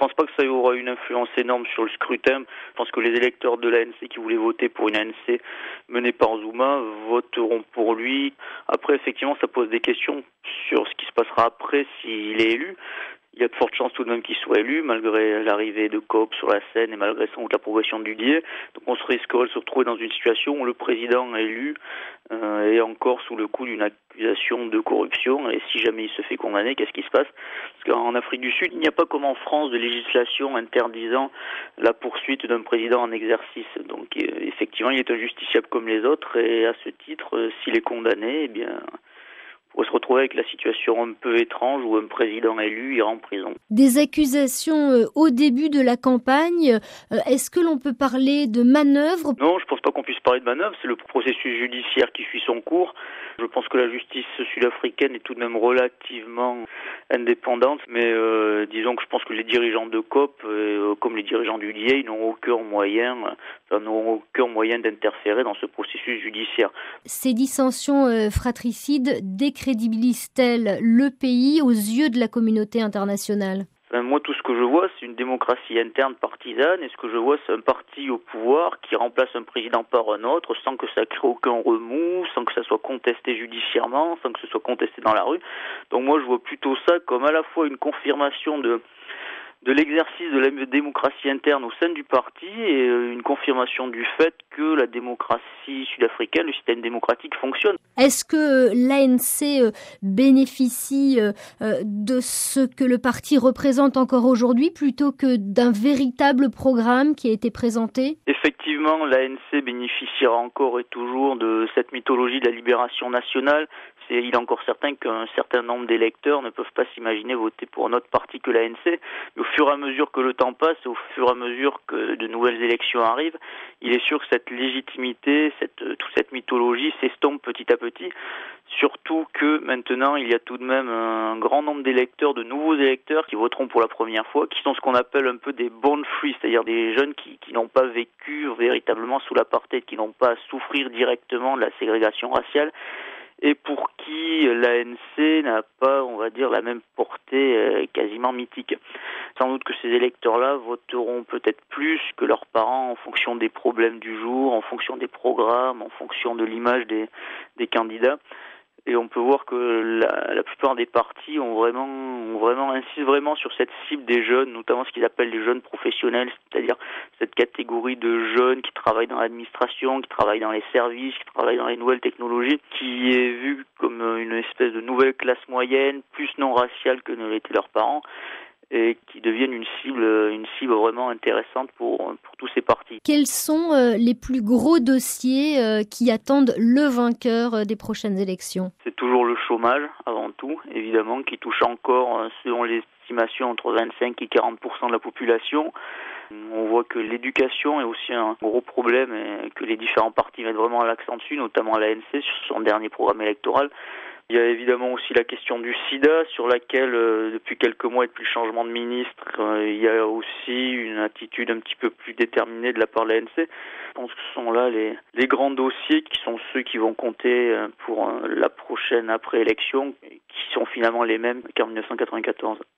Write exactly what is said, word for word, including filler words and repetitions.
pense pas que ça aura une influence énorme sur le scrutin. Je pense que les électeurs de l'A N C qui voulaient voter pour une A N C menée par Zuma voteront pour lui. Après, effectivement, ça pose des questions sur ce qui se passera après s'il est élu. Il y a de fortes chances tout de même qu'il soit élu, malgré l'arrivée de Coop sur la scène et malgré sans doute la progression de Dudier. Donc on se risquerait de se retrouver dans une situation où le président élu euh, est encore sous le coup d'une accusation de corruption. Et si jamais il se fait condamner, qu'est-ce qui se passe? Parce qu'en Afrique du Sud, il n'y a pas comme en France de législation interdisant la poursuite d'un président en exercice. Donc euh, effectivement, il est injusticiable comme les autres et à ce titre, euh, s'il est condamné, eh bien... on pourrait se retrouver avec la situation un peu étrange où un président élu ira en prison. Des accusations euh, au début de la campagne, euh, est-ce que l'on peut parler de manœuvre? Non, je pense pas qu'on puisse parler de manœuvre, c'est le processus judiciaire qui suit son cours. Je pense que la justice sud-africaine est tout de même relativement indépendante, mais euh, disons que je pense que les dirigeants de Coop, euh, comme les dirigeants du D I A, ils n'ont aucun moyen, enfin, n'ont aucun moyen d'interférer dans ce processus judiciaire. Ces dissensions euh, fratricides décrédibilisent-elles le pays aux yeux de la communauté internationale? Enfin, moi, tout ce que je vois, c'est une démocratie interne partisane, et ce que je vois, c'est un parti au pouvoir qui remplace un président par un autre, sans que ça crée aucun remous, sans que ça soit contesté judiciairement, sans que ce soit contesté dans la rue. Donc moi, je vois plutôt ça comme à la fois une confirmation de de l'exercice de la démocratie interne au sein du parti et une confirmation du fait que la démocratie sud-africaine, le système démocratique fonctionne. Est-ce que l'A N C bénéficie de ce que le parti représente encore aujourd'hui plutôt que d'un véritable programme qui a été présenté? Effectivement, l'A N C bénéficiera encore et toujours de cette mythologie de la libération nationale. C'est, il est encore certain qu'un certain nombre d'électeurs ne peuvent pas s'imaginer voter pour un autre parti que l'A N C. Mais au fur et à mesure que le temps passe, et au fur et à mesure que de nouvelles élections arrivent, il est sûr que cette légitimité, cette, toute cette mythologie s'estompe petit à petit. Surtout que maintenant, il y a tout de même un grand nombre d'électeurs, de nouveaux électeurs qui voteront pour la première fois, qui sont ce qu'on appelle un peu des born free, c'est-à-dire des jeunes qui, qui n'ont pas vécu véritablement sous l'apartheid, qui n'ont pas à souffrir directement de la ségrégation raciale, et pour qui l'A N C n'a pas, on va dire, la même portée euh, quasiment mythique. Sans doute que ces électeurs-là voteront peut-être plus que leurs parents en fonction des problèmes du jour, en fonction des programmes, en fonction de l'image des, des candidats. Et on peut voir que la, la plupart des partis ont vraiment, ont vraiment insistent vraiment sur cette cible des jeunes, notamment ce qu'ils appellent les jeunes professionnels, c'est-à-dire cette catégorie de jeunes qui travaillent dans l'administration, qui travaillent dans les services, qui travaillent dans les nouvelles technologies, qui est vue comme une espèce de nouvelle classe moyenne, plus non raciale que ne l'étaient leurs parents, et qui deviennent une cible, une cible vraiment intéressante pour, pour tous ces partis. Quels sont euh, les plus gros dossiers euh, qui attendent le vainqueur euh, des prochaines élections? C'est toujours le chômage, avant tout, évidemment, qui touche encore, selon les estimations, entre vingt-cinq et quarante pour cent de la population. On voit que l'éducation est aussi un gros problème et que les différents partis mettent vraiment l'accent dessus, notamment l'A N C sur son dernier programme électoral. Il y a évidemment aussi la question du sida, sur laquelle, euh, depuis quelques mois et depuis le changement de ministre, euh, il y a aussi une attitude un petit peu plus déterminée de la part de l'A N C. Je pense que ce sont là les, les grands dossiers qui sont ceux qui vont compter pour euh, la prochaine après-élection, qui sont finalement les mêmes qu'en dix-neuf cent quatre-vingt-quatorze.